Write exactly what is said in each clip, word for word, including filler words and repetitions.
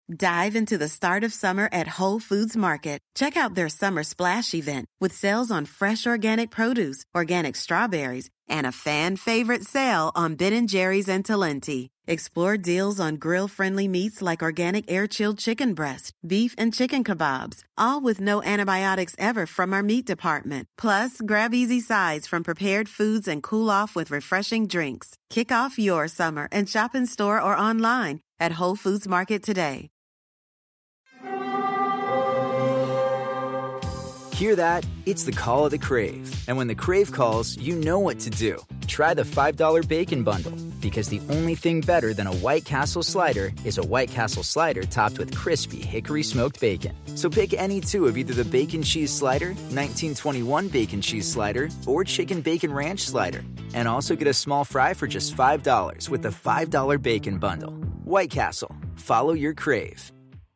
Dive into the start of summer at Whole Foods Market. Check out their Summer Splash event with sales on fresh organic produce, organic strawberries, and a fan-favorite sale on Ben and Jerry's and Talenti. Explore deals on grill-friendly meats like organic air-chilled chicken breast, beef, and chicken kebabs, all with no antibiotics ever from our meat department. Plus, grab easy sides from prepared foods and cool off with refreshing drinks. Kick off your summer and shop in store or online at Whole Foods Market today. Hear that? It's the call of the Crave. And when the Crave calls, you know what to do. Try the five dollar Bacon Bundle, because the only thing better than a White Castle slider is a White Castle slider topped with crispy hickory smoked bacon. So pick any two of either the Bacon Cheese Slider, nineteen twenty-one Bacon Cheese Slider, or Chicken Bacon Ranch Slider. And also get a small fry for just five dollars with the five dollar Bacon Bundle. White Castle. Follow your Crave.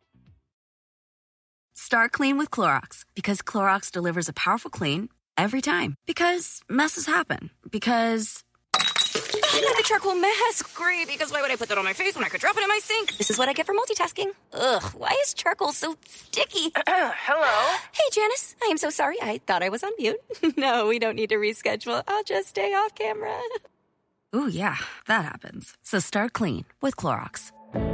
Start clean with Clorox, because Clorox delivers a powerful clean every time. Because messes happen. Because I need the charcoal mask. Great, because why would I put that on my face when I could drop it in my sink? This is what I get for multitasking. Ugh, why is charcoal so sticky? Hello? Hey, Janice. I am so sorry. I thought I was on mute. No, we don't need to reschedule. I'll just stay off camera. Ooh, yeah, that happens. So start clean with Clorox.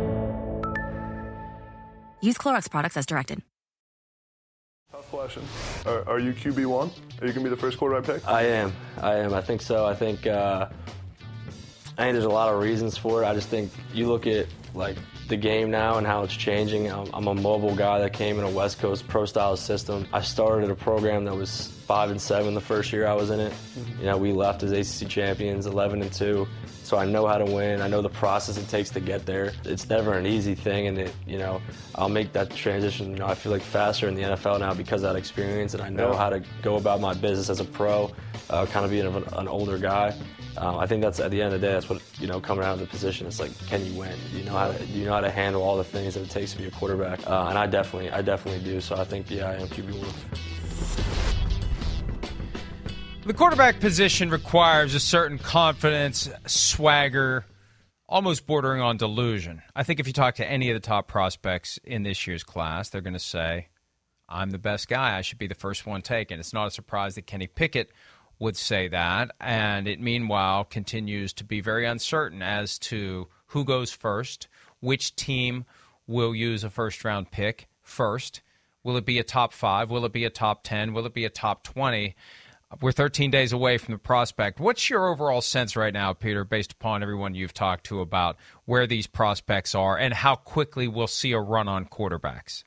Use Clorox products as directed. Tough question. Are, are you Q B one? Are you going to be the first quarterback pick? I am. I am. I think so. I think uh, I think there's a lot of reasons for it. I just think you look at like the game now and how it's changing. I'm, I'm a mobile guy that came in a West Coast pro-style system. I started a program that was five and seven the first year I was in it. Mm-hmm. You know, we left as A C C champions, eleven and two. So I know how to win. I know the process it takes to get there. It's never an easy thing, and it, you know, I'll make that transition. You know, I feel like faster in the N F L now because of that experience, and I know yeah. how to go about my business as a pro, uh, kind of being an, an older guy. Um, I think that's at the end of the day, that's what, you know, coming out of the position. It's like, can you win? Do you know how to, do you know how to handle all the things that it takes to be a quarterback? Uh, and I definitely, I definitely do. So I think, yeah, I am Q B one. The quarterback position requires a certain confidence, swagger, almost bordering on delusion. I think if you talk to any of the top prospects in this year's class, they're going to say, I'm the best guy. I should be the first one taken. It's not a surprise that Kenny Pickett would say that, and it meanwhile continues to be very uncertain as to who goes first, which team will use a first-round pick first. Will it be a top five? Will it be a top ten? Will it be a top twenty? We're thirteen days away from the prospect. What's your overall sense right now, Peter, based upon everyone you've talked to about where these prospects are and how quickly we'll see a run on quarterbacks?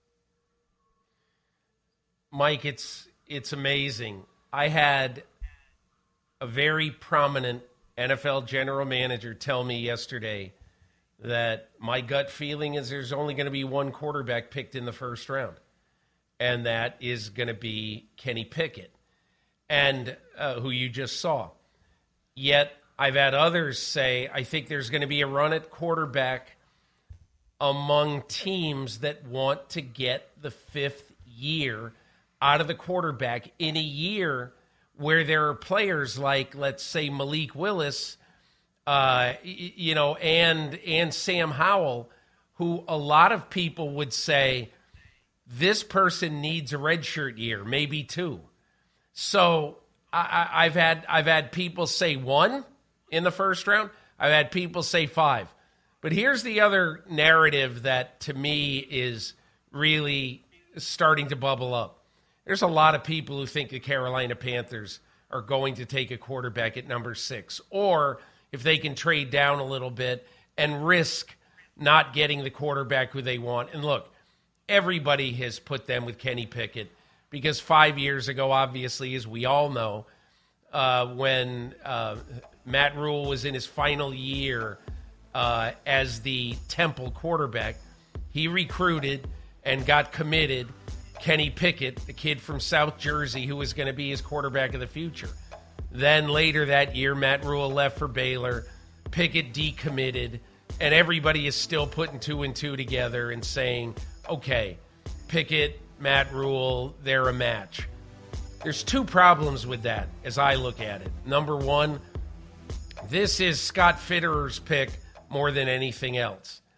Mike, it's it's amazing. I had a very prominent N F L general manager tell me yesterday that my gut feeling is there's only going to be one quarterback picked in the first round, and that is going to be Kenny Pickett, and uh, who you just saw. Yet I've had others say, I think there's going to be a run at quarterback among teams that want to get the fifth year out of the quarterback in a year where there are players like, let's say, Malik Willis, uh, you know, and and Sam Howell, who a lot of people would say, this person needs a redshirt year, maybe two. So I, I've had I've had people say one in the first round. I've had people say five. But here's the other narrative that, to me, is really starting to bubble up. There's a lot of people who think the Carolina Panthers are going to take a quarterback at number six, or if they can trade down a little bit and risk not getting the quarterback who they want. And look, everybody has put them with Kenny Pickett because five years ago, obviously, as we all know, uh, when uh, Matt Rule was in his final year uh, as the Temple quarterback, he recruited and got committed Kenny Pickett, the kid from South Jersey who was going to be his quarterback of the future. Then later that year, Matt Rule left for Baylor. Pickett decommitted, and everybody is still putting two and two together and saying, okay, Pickett, Matt Rule, they're a match. There's two problems with that as I look at it. Number one, this is Scott Fitterer's pick more than anything else.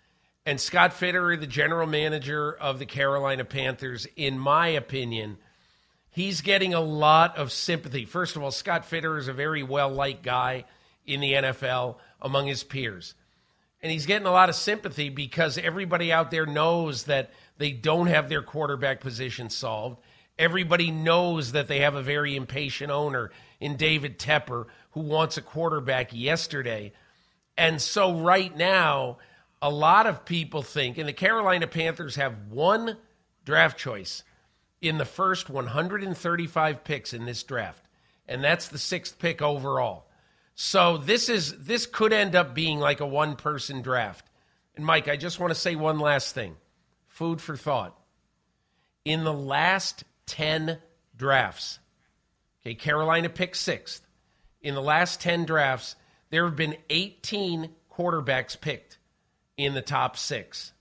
And Scott Fitterer, the general manager of the Carolina Panthers, in my opinion, he's getting a lot of sympathy. First of all, Scott Fitterer is a very well-liked guy in the N F L among his peers. And he's getting a lot of sympathy because everybody out there knows that they don't have their quarterback position solved. Everybody knows that they have a very impatient owner in David Tepper who wants a quarterback yesterday. And so right now, a lot of people think, and the Carolina Panthers have one draft choice in the first one hundred thirty-five picks in this draft, and that's the sixth pick overall. So this is this could end up being like a one-person draft. And Mike, I just want to say one last thing. Food for thought. In the last ten drafts, okay, Carolina picked sixth. In the last ten drafts, there have been eighteen quarterbacks picked in the top six.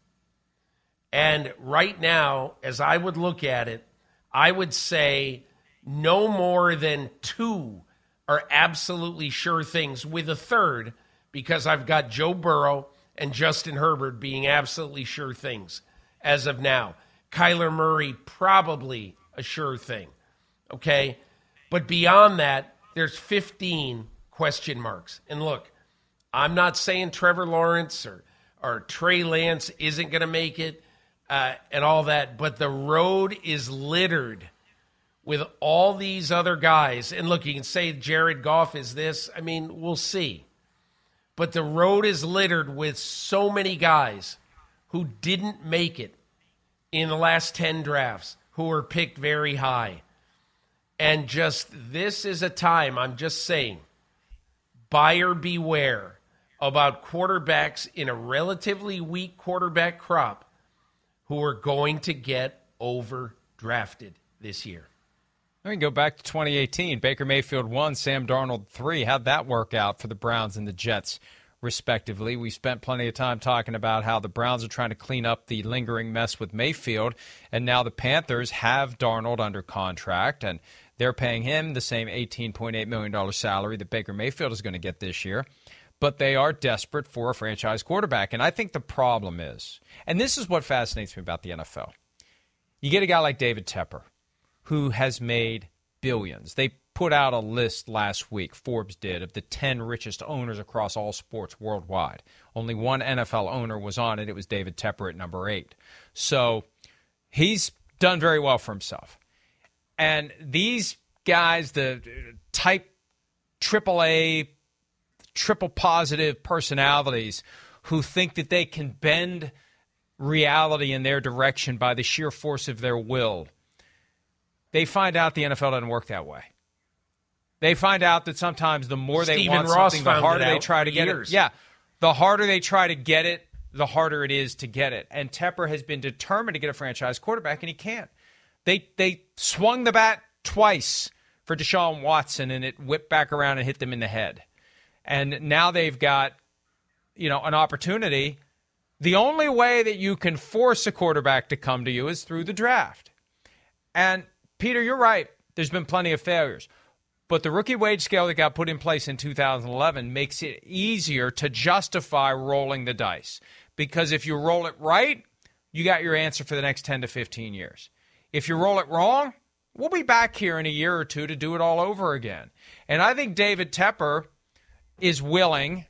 And right now, as I would look at it, I would say no more than two are absolutely sure things, with a third, because I've got Joe Burrow and Justin Herbert being absolutely sure things as of now. Kyler Murray, probably a sure thing, okay? But beyond that, there's fifteen question marks. And look, I'm not saying Trevor Lawrence or, or Trey Lance isn't going to make it uh, and all that, but the road is littered with all these other guys. And look, you can say Jared Goff is this. I mean, we'll see. But the road is littered with so many guys who didn't make it in the last ten drafts, who were picked very high. And just this is a time, I'm just saying, buyer beware about quarterbacks in a relatively weak quarterback crop who are going to get overdrafted this year. Let me go back to twenty eighteen. Baker Mayfield one, Sam Darnold three. How'd that work out for the Browns and the Jets, respectively? We spent plenty of time talking about how the Browns are trying to clean up the lingering mess with Mayfield, and now the Panthers have Darnold under contract, and they're paying him the same eighteen point eight million dollars salary that Baker Mayfield is going to get this year. But they are desperate for a franchise quarterback. And I think the problem is, and this is what fascinates me about the N F L, you get a guy like David Tepper, who has made billions. They put out a list last week, Forbes did, of the ten richest owners across all sports worldwide. Only one N F L owner was on it. It was David Tepper at number eight. So he's done very well for himself. And these guys, the type triple A, triple positive personalities who think that they can bend reality in their direction by the sheer force of their will, they find out the N F L doesn't work that way. They find out that sometimes the more they Stephen want Ross something, the harder they try to get years. it. Yeah, the harder they try to get it, the harder it is to get it. And Tepper has been determined to get a franchise quarterback, and he can't. They they swung the bat twice for Deshaun Watson, and it whipped back around and hit them in the head. And now they've got, you know, an opportunity. The only way that you can force a quarterback to come to you is through the draft. And Peter, you're right. There's been plenty of failures. But the rookie wage scale that got put in place in two thousand eleven makes it easier to justify rolling the dice. Because if you roll it right, you got your answer for the next ten to fifteen years. If you roll it wrong, we'll be back here in a year or two to do it all over again. And I think David Tepper is willing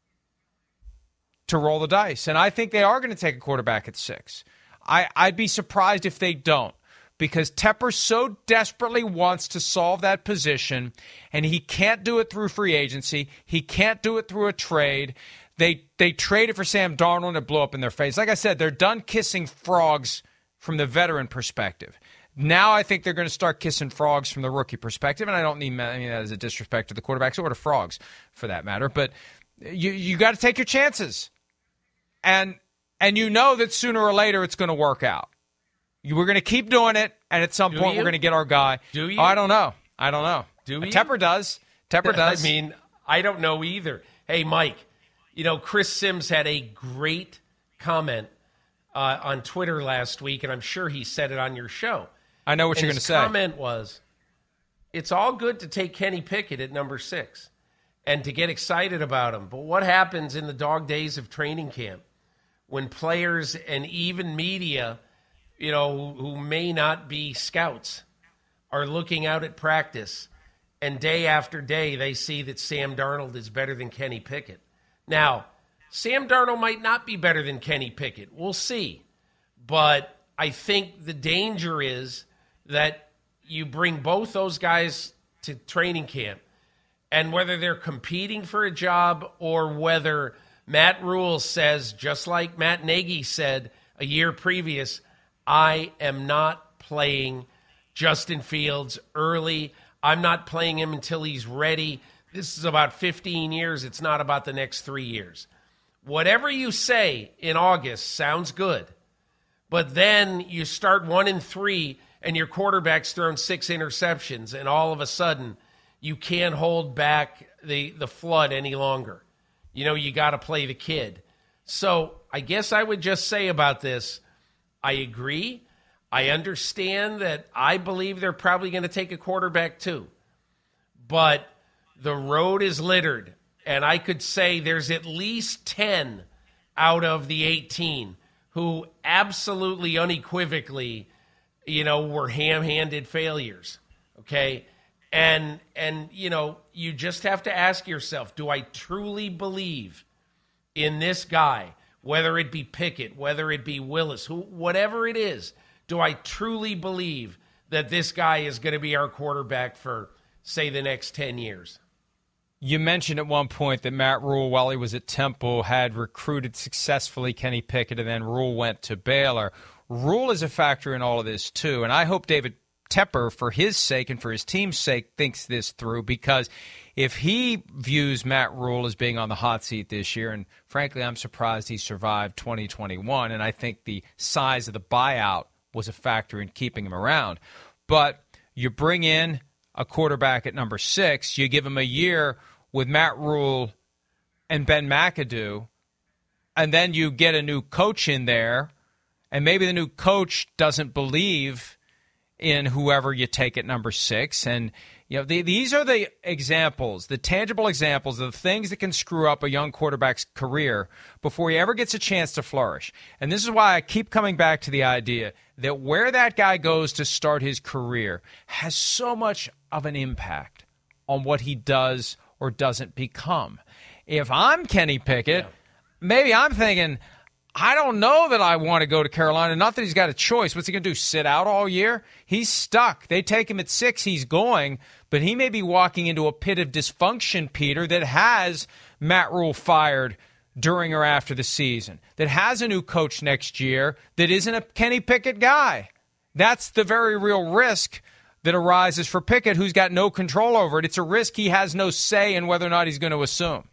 to roll the dice. And I think they are going to take a quarterback at six. I, I'd be surprised if they don't, because Tepper so desperately wants to solve that position, and he can't do it through free agency. He can't do it through a trade. They they traded for Sam Darnold and it blew up in their face. Like I said, they're done kissing frogs from the veteran perspective. Now I think they're going to start kissing frogs from the rookie perspective, and I don't mean, I mean that as a disrespect to the quarterbacks or to frogs, for that matter. But you you got to take your chances, and and you know that sooner or later it's going to work out. You, we're going to keep doing it, and at some Do point you? we're going to get our guy. Do you? Oh, I don't know. I don't know. Do you? Tepper does. Tepper does. I mean, I don't know either. Hey, Mike, you know, Chris Sims had a great comment uh, on Twitter last week, and I'm sure he said it on your show. I know what and you're going to his say. comment was, it's all good to take Kenny Pickett at number six and to get excited about him. But what happens in the dog days of training camp when players and even media, you know, who, who may not be scouts, are looking out at practice, and day after day they see that Sam Darnold is better than Kenny Pickett. Now, Sam Darnold might not be better than Kenny Pickett. We'll see. But I think the danger is that you bring both those guys to training camp, and whether they're competing for a job or whether Matt Rule says, just like Matt Nagy said a year previous, I am not playing Justin Fields early. I'm not playing him until he's ready. This is about fifteen years. It's not about the next three years. Whatever you say in August sounds good, but then you start one and three and your quarterback's thrown six interceptions, and all of a sudden you can't hold back the, the flood any longer. You know, you got to play the kid. So I guess I would just say about this, I agree. I understand that I believe they're probably going to take a quarterback too. But the road is littered, and I could say there's at least ten out of the eighteen who absolutely unequivocally, you know, were ham-handed failures, okay? And, and you know, you just have to ask yourself, do I truly believe in this guy, whether it be Pickett, whether it be Willis, who, whatever it is, do I truly believe that this guy is going to be our quarterback for, say, the next ten years? You mentioned at one point that Matt Rule, while he was at Temple, had recruited successfully Kenny Pickett, and then Rule went to Baylor. Rule is a factor in all of this, too, and I hope David Tepper, for his sake and for his team's sake, thinks this through, because if he views Matt Rule as being on the hot seat this year, and frankly, I'm surprised he survived twenty twenty-one, and I think the size of the buyout was a factor in keeping him around. But you bring in a quarterback at number six, you give him a year with Matt Rule and Ben McAdoo, and then you get a new coach in there, and maybe the new coach doesn't believe in whoever you take at number six. And you know, the, these are the examples, the tangible examples of the things that can screw up a young quarterback's career before he ever gets a chance to flourish. And this is why I keep coming back to the idea that where that guy goes to start his career has so much of an impact on what he does or doesn't become. If I'm Kenny Pickett, yeah. maybe I'm thinking, I don't know that I want to go to Carolina. Not that he's got a choice. What's he going to do, sit out all year? He's stuck. They take him at six, he's going, but he may be walking into a pit of dysfunction, Peter, that has Matt Rule fired during or after the season, that has a new coach next year that isn't a Kenny Pickett guy. That's the very real risk that arises for Pickett, who's got no control over it. It's a risk he has no say in whether or not he's going to assume.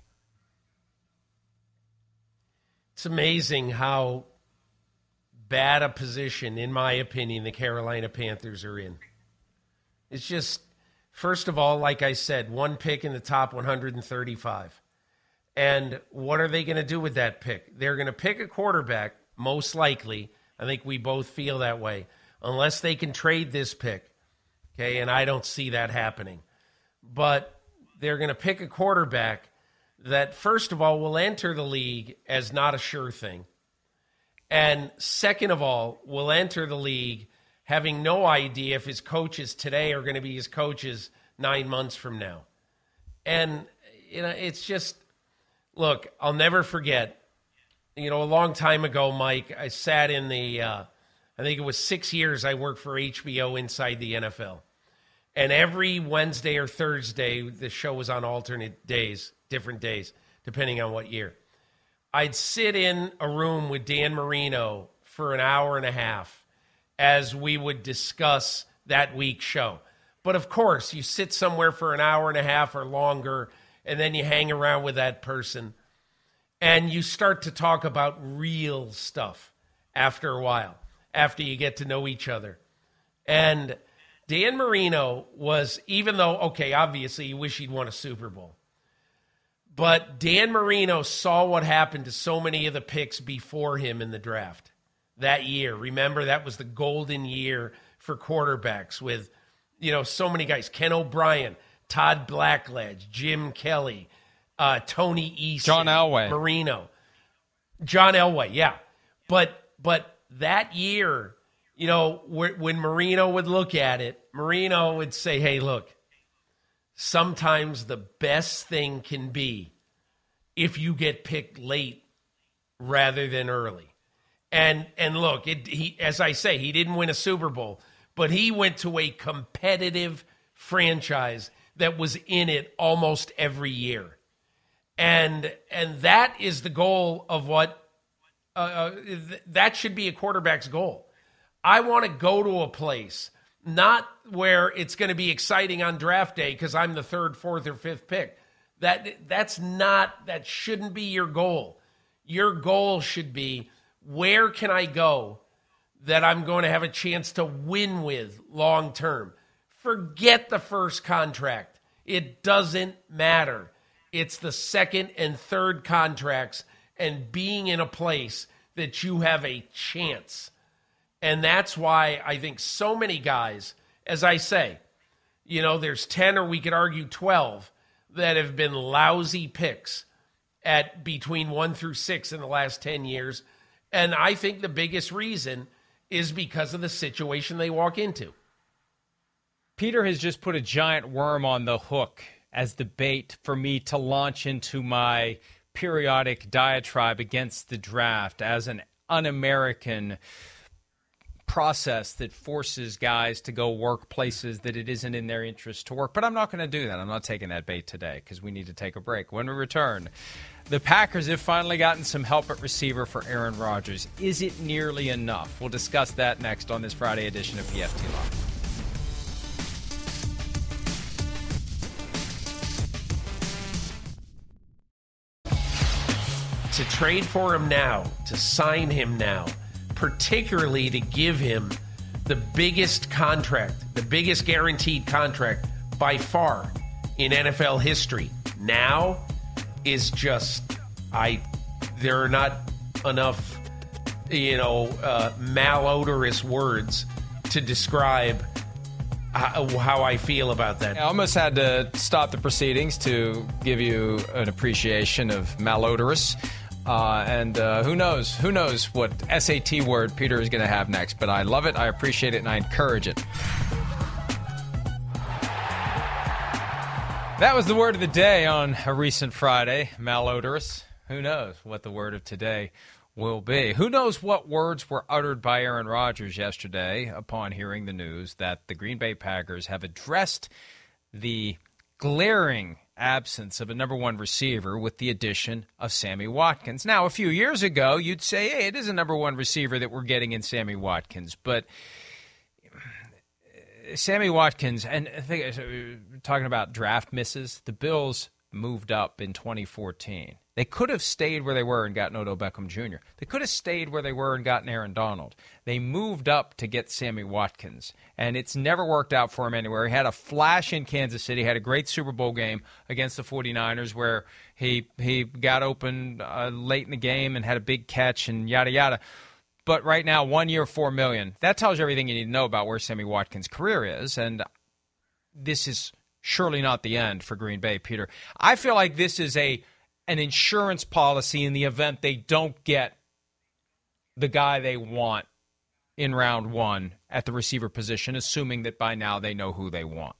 It's amazing how bad a position, in my opinion, the Carolina Panthers are in. It's just, first of all, like I said, one pick in the top one hundred thirty-five. And what are they going to do with that pick? They're going to pick a quarterback, most likely. I think we both feel that way, unless they can trade this pick. Okay, and I don't see that happening. But they're going to pick a quarterback that, first of all, will enter the league as not a sure thing. And second of all, will enter the league having no idea if his coaches today are going to be his coaches nine months from now. And, you know, it's just, look, I'll never forget, you know, a long time ago, Mike, I sat in the, uh, I think it was six years I worked for H B O inside the N F L. And every Wednesday or Thursday, the show was on alternate days, different days, depending on what year. I'd sit in a room with Dan Marino for an hour and a half as we would discuss that week's show. But of course, you sit somewhere for an hour and a half or longer, and then you hang around with that person, and you start to talk about real stuff after a while, after you get to know each other. And Dan Marino was, even though, okay, obviously you wish he'd won a Super Bowl, but Dan Marino saw what happened to so many of the picks before him in the draft that year. Remember, that was the golden year for quarterbacks with, you know, so many guys. Ken O'Brien, Todd Blackledge, Jim Kelly, uh, Tony Eason, John Elway. Marino. John Elway, yeah. But but that year, you know, when Marino would look at it, Marino would say, hey, look, sometimes the best thing can be if you get picked late rather than early. And and look, it, he as I say, he didn't win a Super Bowl, but he went to a competitive franchise that was in it almost every year. And and that is the goal of what uh, th- that should be a quarterback's goal. I want to go to a place, not where it's going to be exciting on draft day because I'm the third, fourth, or fifth pick. That that's not that shouldn't be your goal. Your goal should be, where can I go that I'm going to have a chance to win with long term? Forget the first contract. It doesn't matter. It's the second and third contracts and being in a place that you have a chance. And that's why I think so many guys, as I say, you know, there's ten or we could argue twelve that have been lousy picks at between one through six in the last ten years. And I think the biggest reason is because of the situation they walk into. Peter has just put a giant worm on the hook as the bait for me to launch into my periodic diatribe against the draft as an un-American process that forces guys to go work places that it isn't in their interest to work. But I'm not going to do that. I'm not taking that bait today because we need to take a break. When we return, the Packers have finally gotten some help at receiver for Aaron Rodgers. Is it nearly enough? We'll discuss that next on this Friday edition of P F T Live. To trade for him now, to sign him now, particularly to give him the biggest contract, the biggest guaranteed contract by far in N F L history now is just, I, there are not enough, you know, uh, malodorous words to describe how, how I feel about that. I almost had to stop the proceedings to give you an appreciation of malodorous. Uh, and uh, who knows? Who knows what S A T word Peter is going to have next? But I love it, I appreciate it, and I encourage it. That was the word of the day on a recent Friday, malodorous. Who knows what the word of today will be? Who knows what words were uttered by Aaron Rodgers yesterday upon hearing the news that the Green Bay Packers have addressed the glaring absence of a number one receiver with the addition of Sammy Watkins. Now, a few years ago, you'd say, hey, it is a number one receiver that we're getting in Sammy Watkins. But Sammy Watkins, and I think talking about draft misses, the Bills moved up in twenty fourteen. They could have stayed where they were and gotten Odell Beckham Junior They could have stayed where they were and gotten Aaron Donald. They moved up to get Sammy Watkins, and it's never worked out for him anywhere. He had a flash in Kansas City, had a great Super Bowl game against the forty-niners where he he got open uh, late in the game and had a big catch and yada, yada. But right now, one year, four million dollars. That tells you everything you need to know about where Sammy Watkins' career is, and this is surely not the end for Green Bay, Peter. I feel like this is a an insurance policy in the event they don't get the guy they want in round one at the receiver position, assuming that by now they know who they want.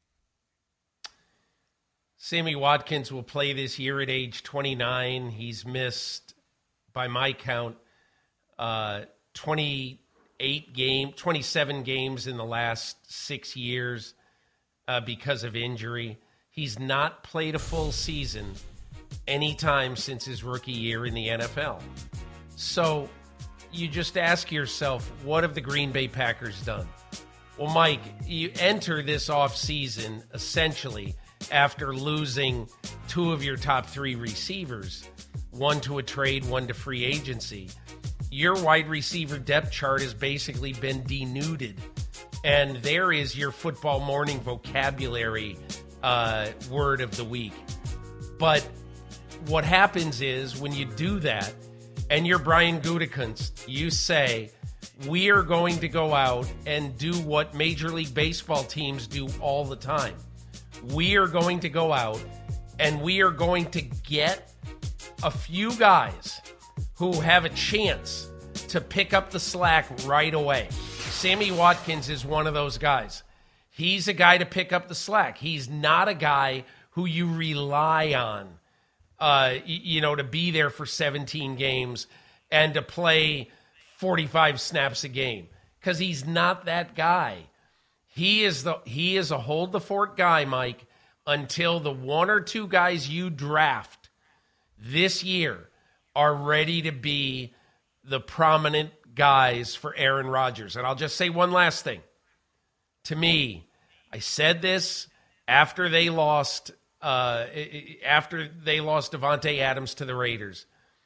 Sammy Watkins will play this year at age twenty-nine. He's missed, by my count, uh, twenty-eight game, twenty-seven games in the last six years uh, because of injury. He's not played a full season any time since his rookie year in the N F L. So you just ask yourself, what have the Green Bay Packers done? Well, Mike, you enter this offseason essentially after losing two of your top three receivers, one to a trade, one to free agency. Your wide receiver depth chart has basically been denuded. And there is your football morning vocabulary uh, word of the week. But what happens is when you do that, and you're Brian Gutekunst, you say, we are going to go out and do what Major League Baseball teams do all the time. We are going to go out and we are going to get a few guys who have a chance to pick up the slack right away. Sammy Watkins is one of those guys. He's a guy to pick up the slack. He's not a guy who you rely on, uh, you know, to be there for seventeen games and to play forty-five snaps a game, because he's not that guy. He is the he is a hold the fort guy, Mike, until the one or two guys you draft this year are ready to be the prominent guys for Aaron Rodgers. And I'll just say one last thing. To me, I said this after they lost uh, after they lost Davante Adams to the Raiders.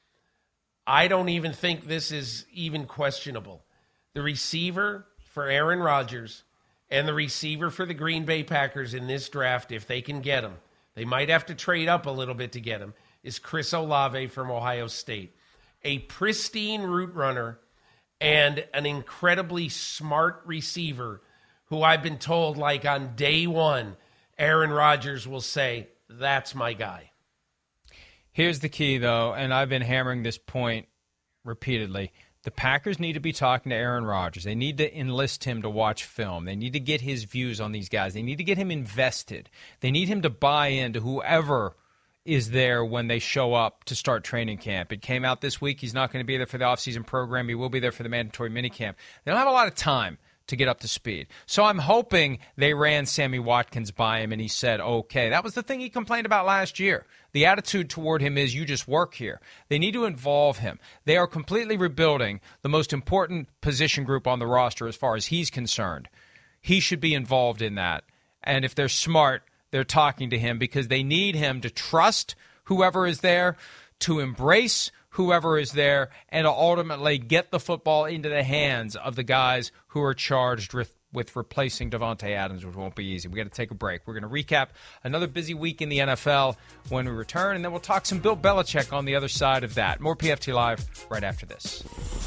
I don't even think this is even questionable. The receiver for Aaron Rodgers and the receiver for the Green Bay Packers in this draft, if they can get him, they might have to trade up a little bit to get him, is Chris Olave from Ohio State. A pristine route runner and an incredibly smart receiver who I've been told, like on day one, Aaron Rodgers will say, that's my guy. Here's the key, though, and I've been hammering this point repeatedly. The Packers need to be talking to Aaron Rodgers. They need to enlist him to watch film. They need to get his views on these guys. They need to get him invested. They need him to buy into whoever is there when they show up to start training camp. It came out this week. He's not going to be there for the offseason program. He will be there for the mandatory minicamp. They don't have a lot of time to get up to speed. So I'm hoping they ran Sammy Watkins by him and he said, okay. That was the thing he complained about last year. The attitude toward him is, you just work here. They need to involve him. They are completely rebuilding the most important position group on the roster as far as he's concerned. He should be involved in that. And if they're smart, they're talking to him because they need him to trust whoever is there, to embrace whoever is there, and to ultimately get the football into the hands of the guys who are charged with, with replacing Davante Adams, which won't be easy. We've got to take a break. We're going to recap another busy week in the N F L when we return, and then we'll talk some Bill Belichick on the other side of that. More P F T Live right after this.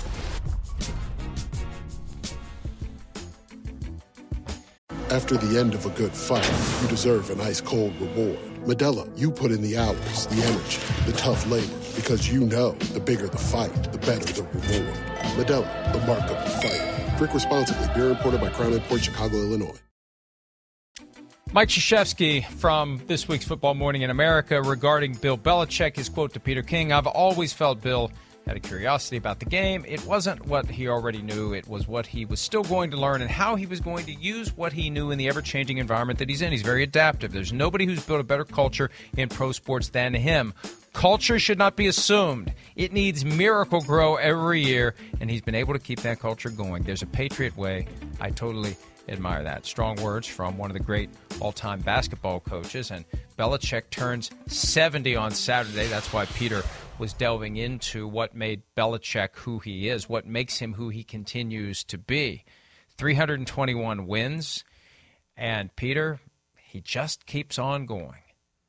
After the end of a good fight, you deserve an ice-cold reward. Modelo, you put in the hours, the energy, the tough labor, because you know the bigger the fight, the better the reward. Modelo, the mark of the fighter. Drink responsibly. Beer imported by Crown Imports, Chicago, Illinois. Mike Krzyzewski from This Week's Football Morning in America regarding Bill Belichick, his quote to Peter King. I've always felt Bill had a curiosity about the game. It wasn't what he already knew. It was what he was still going to learn and how he was going to use what he knew in the ever-changing environment that he's in. He's very adaptive. There's nobody who's built a better culture in pro sports than him. Culture should not be assumed. It needs miracle grow every year, and he's been able to keep that culture going. There's a Patriot way. I totally admire that. Strong words from one of the great all-time basketball coaches, and Belichick turns seventy on Saturday. That's why Peter was delving into what made Belichick who he is, what makes him who he continues to be. three hundred twenty-one wins, and Peter, he just keeps on going.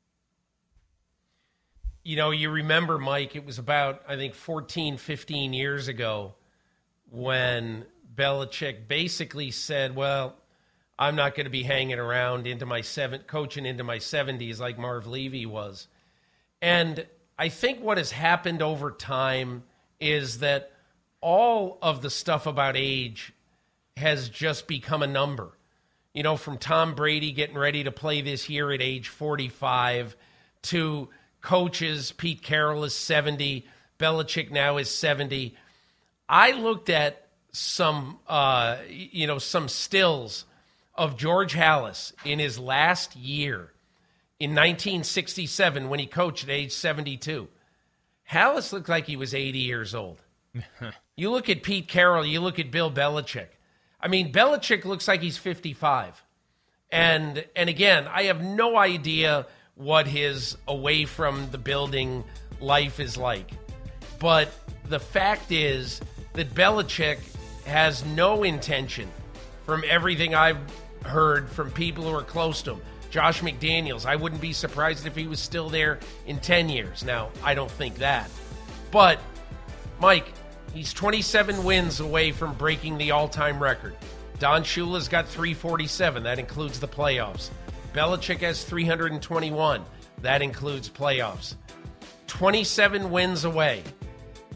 You know, you remember, Mike, it was about, I think, fourteen, fifteen years ago when Belichick basically said, well, I'm not going to be hanging around into my seven, coaching into my seventies like Marv Levy was. And I think what has happened over time is that all of the stuff about age has just become a number. You know, from Tom Brady getting ready to play this year at age forty-five to coaches, Pete Carroll is seventy, Belichick now is seventy. I looked at some, uh, you know, some stills of George Halas in his last year in nineteen sixty-seven when he coached at age seventy-two. Halas looked like he was eighty years old. You look at Pete Carroll, you look at Bill Belichick. I mean, Belichick looks like he's fifty-five. And and again, I have no idea what his away from the building life is like. But the fact is that Belichick has no intention, from everything I've heard from people who are close to him. Josh McDaniels, I wouldn't be surprised if he was still there in ten years. Now, I don't think that. But, Mike, he's twenty-seven wins away from breaking the all-time record. Don Shula's got three forty-seven. That includes the playoffs. Belichick has three hundred twenty-one. That includes playoffs. twenty-seven wins away.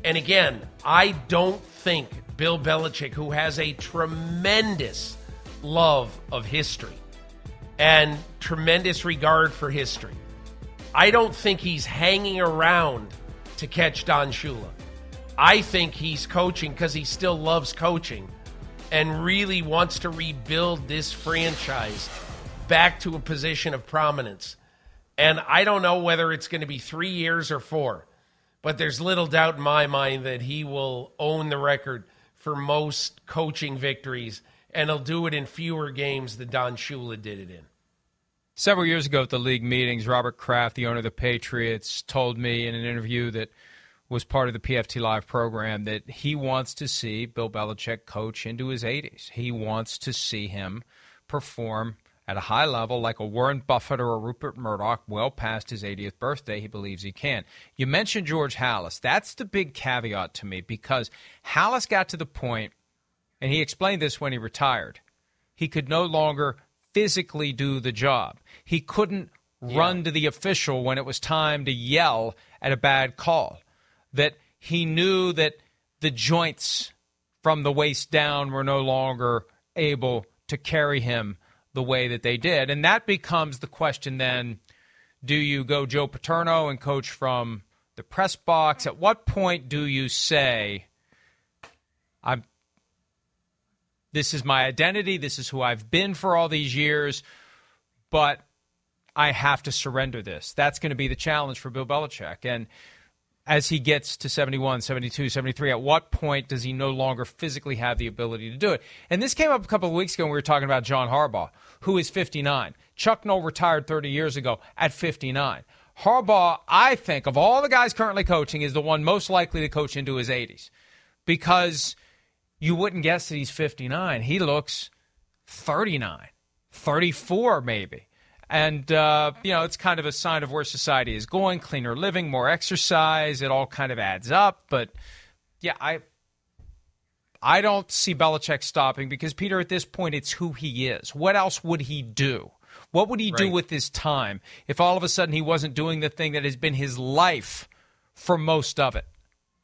And again, I don't think Bill Belichick, who has a tremendous love of history and tremendous regard for history, I don't think he's hanging around to catch Don Shula. I think he's coaching because he still loves coaching and really wants to rebuild this franchise back to a position of prominence. And I don't know whether it's going to be three years or four, but there's little doubt in my mind that he will own the record for most coaching victories, and he'll do it in fewer games than Don Shula did it in. Several years ago at the league meetings, Robert Kraft, the owner of the Patriots, told me in an interview that was part of the P F T Live program that he wants to see Bill Belichick coach into his eighties. He wants to see him perform at a high level like a Warren Buffett or a Rupert Murdoch well past his eightieth birthday. He believes he can. You mentioned George Halas. That's the big caveat to me, because Halas got to the point, and he explained this when he retired, he could no longer physically do the job. He couldn't yeah. run to the official when it was time to yell at a bad call. That he knew that the joints from the waist down were no longer able to carry him the way that they did. And that becomes the question then, do you go Joe Paterno and coach from the press box? At what point do you say, I'm, this is my identity, this is who I've been for all these years, but I have to surrender this? That's going to be the challenge for Bill Belichick. And as he gets to seventy-one, seventy-two, seventy-three, at what point does he no longer physically have the ability to do it? And this came up a couple of weeks ago when we were talking about John Harbaugh, who is fifty-nine. Chuck Noll retired thirty years ago at fifty-nine. Harbaugh, I think, of all the guys currently coaching, is the one most likely to coach into his eighties, because you wouldn't guess that he's fifty-nine. He looks thirty-nine, thirty-four maybe. And, uh, you know, it's kind of a sign of where society is going, cleaner living, more exercise. It all kind of adds up. But, yeah, I I don't see Belichick stopping because, Peter, at this point, it's who he is. What else would he do? What would he right. do with his time if all of a sudden he wasn't doing the thing that has been his life for most of it?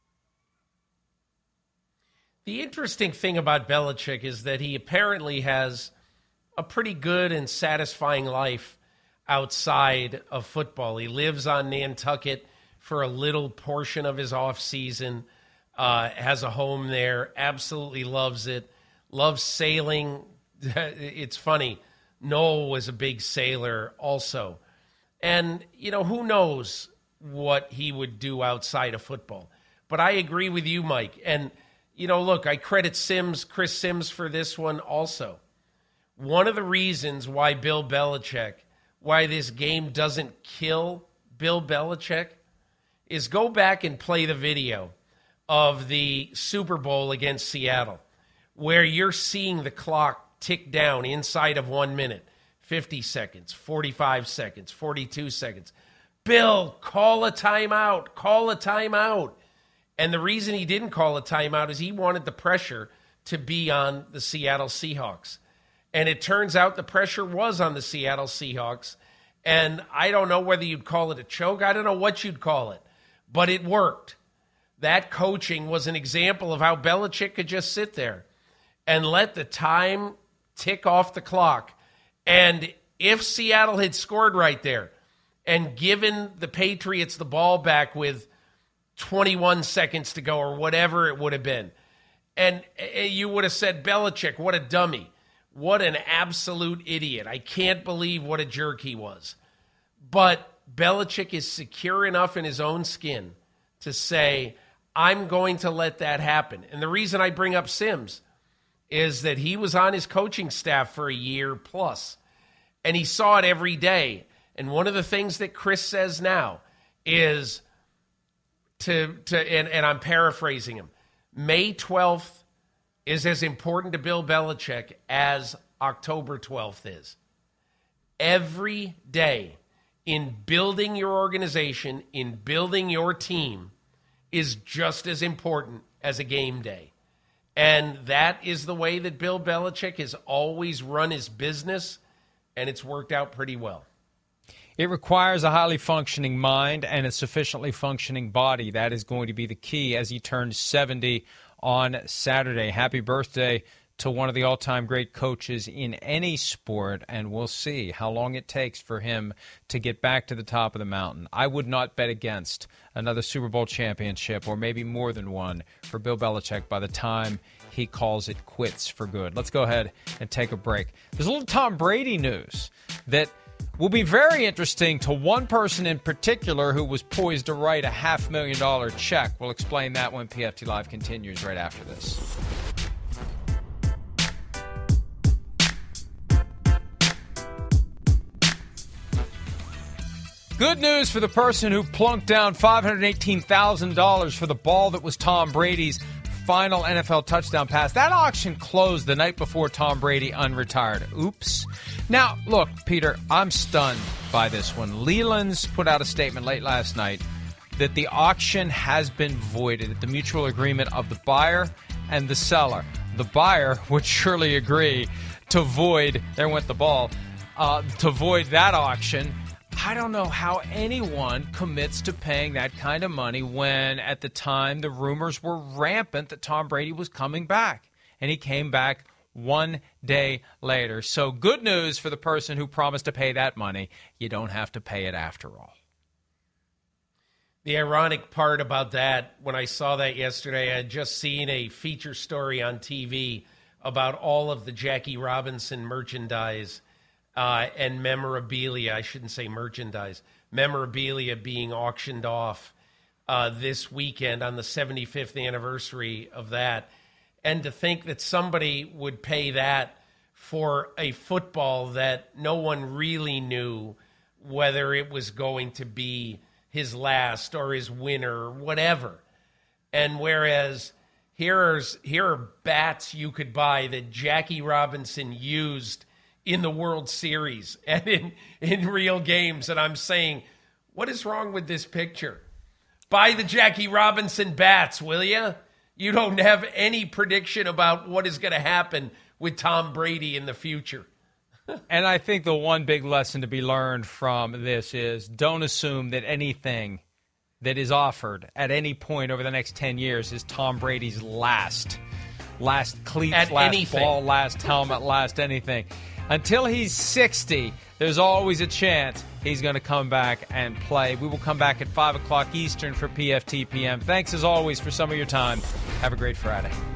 The interesting thing about Belichick is that he apparently has a pretty good and satisfying life outside of football. He lives on Nantucket for a little portion of his off season, uh, has a home there, absolutely loves it, loves sailing. It's funny, Noel was a big sailor also. And, you know, who knows what he would do outside of football. But I agree with you, Mike. And, you know, look, I credit Sims, Chris Sims for this one also. One of the reasons why Bill Belichick, why this game doesn't kill Bill Belichick, is go back and play the video of the Super Bowl against Seattle, where you're seeing the clock tick down inside of one minute, fifty seconds, forty-five seconds, forty-two seconds. Bill, call a timeout, call a timeout. And the reason he didn't call a timeout is he wanted the pressure to be on the Seattle Seahawks. And it turns out the pressure was on the Seattle Seahawks. And I don't know whether you'd call it a choke. I don't know what you'd call it. But it worked. That coaching was an example of how Belichick could just sit there and let the time tick off the clock. And if Seattle had scored right there and given the Patriots the ball back with twenty-one seconds to go or whatever it would have been, and you would have said, Belichick, what a dummy. What an absolute idiot. I can't believe what a jerk he was. But Belichick is secure enough in his own skin to say, I'm going to let that happen. And the reason I bring up Sims is that he was on his coaching staff for a year plus, and he saw it every day. And one of the things that Chris says now is, to, to and, and I'm paraphrasing him, May twelfth is as important to Bill Belichick as October twelfth is. Every day in building your organization, in building your team, is just as important as a game day. And that is the way that Bill Belichick has always run his business, and it's worked out pretty well. It requires a highly functioning mind and a sufficiently functioning body. That is going to be the key as he turns seventy on Saturday. Happy birthday to one of the all-time great coaches in any sport, and we'll see how long it takes for him to get back to the top of the mountain. I would not bet against another Super Bowl championship, or maybe more than one, for Bill Belichick by the time he calls it quits for good. Let's go ahead and take a break. There's a little Tom Brady news that will be very interesting to one person in particular who was poised to write a half million dollar check. We'll explain that when P F T Live continues right after this. Good news for the person who plunked down five hundred eighteen thousand dollars for the ball that was Tom Brady's final N F L touchdown pass. That auction closed the night before Tom Brady unretired. Oops. Now, look, Peter, I'm stunned by this one. Leland's put out a statement late last night that the auction has been voided at the mutual agreement of the buyer and the seller. The buyer would surely agree to void, there went the ball, uh, to void that auction. I don't know how anyone commits to paying that kind of money when at the time the rumors were rampant that Tom Brady was coming back. And he came back one day later. So good news for the person who promised to pay that money. You don't have to pay it after all. The ironic part about that, when I saw that yesterday, I had just seen a feature story on T V about all of the Jackie Robinson merchandise Uh, and memorabilia, I shouldn't say merchandise, memorabilia being auctioned off uh, this weekend on the seventy-fifth anniversary of that. And to think that somebody would pay that for a football that no one really knew whether it was going to be his last or his winner or whatever. And whereas here's, here are bats you could buy that Jackie Robinson used in the World Series and in, in real games. And I'm saying, what is wrong with this picture? Buy the Jackie Robinson bats, will you? You don't have any prediction about what is going to happen with Tom Brady in the future. And I think the one big lesson to be learned from this is don't assume that anything that is offered at any point over the next ten years is Tom Brady's last. Last cleats, at last anything. ball, last helmet, last anything. Until he's sixty, there's always a chance he's going to come back and play. We will come back at five o'clock Eastern for P F T P M. Thanks, as always, for some of your time. Have a great Friday.